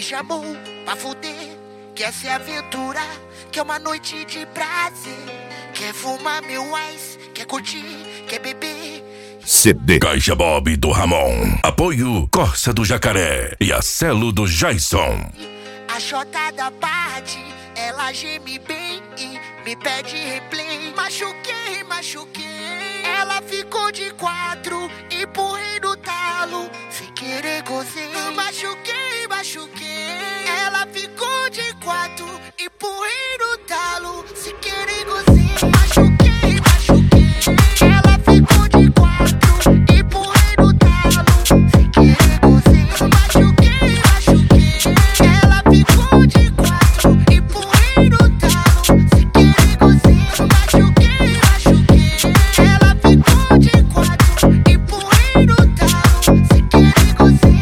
chamou pra fuder, quer se aventurar, quer uma noite de prazer. Quer fumar meu ice, quer curtir, quer beber. CD Caixa Bob do Ramon. Apoio Corsa do Jacaré e a Celo do Jason. A chota da parte, ela geme bem e me pede replay. Machuquei, machuquei. Ela ficou de 4, empurrei no talo, sem querer gozei. Machuquei, machuquei. Ela ficou de 4, empurrei no talo, sem querer gozei. Machuquei, machuquei. Ela ficou de 4, empurrei no talo, sem querer gozei. Machuquei, machuquei. Ela ficou de 4, empurrei no talo, sem querer gozei. Machuquei, machuquei. Ela ficou de 4, empurrei no talo, sem querer gozei.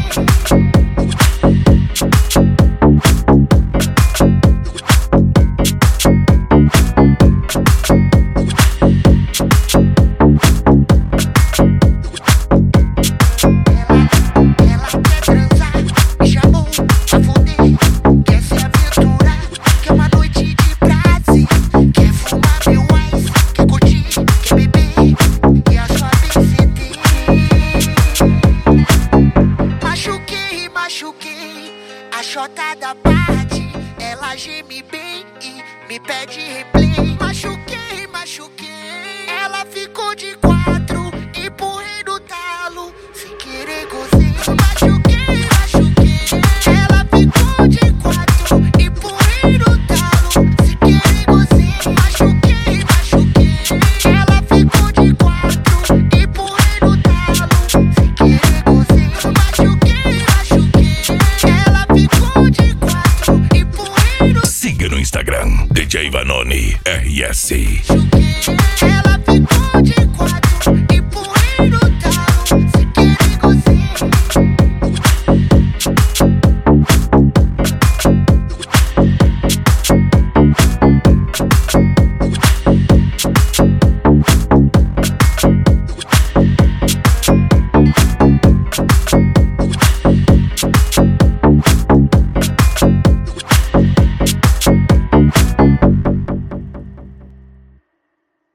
A chota da parte, ela geme bem e me pede replay. Machuquei, machuquei. Ela ficou de 4, empurrei no talo, sem querer gozei. Machuquei, machuquei. Ela ficou de 4, empurrei no talo, sem querer gozei. Machuquei, machuquei. Ela ficou de 4, empurrei no talo, sem querer gozei. Machuquei, machuquei. Ela ficou de 4, empurrei no. Siga no Instagram DJ Vanoni RS. Ela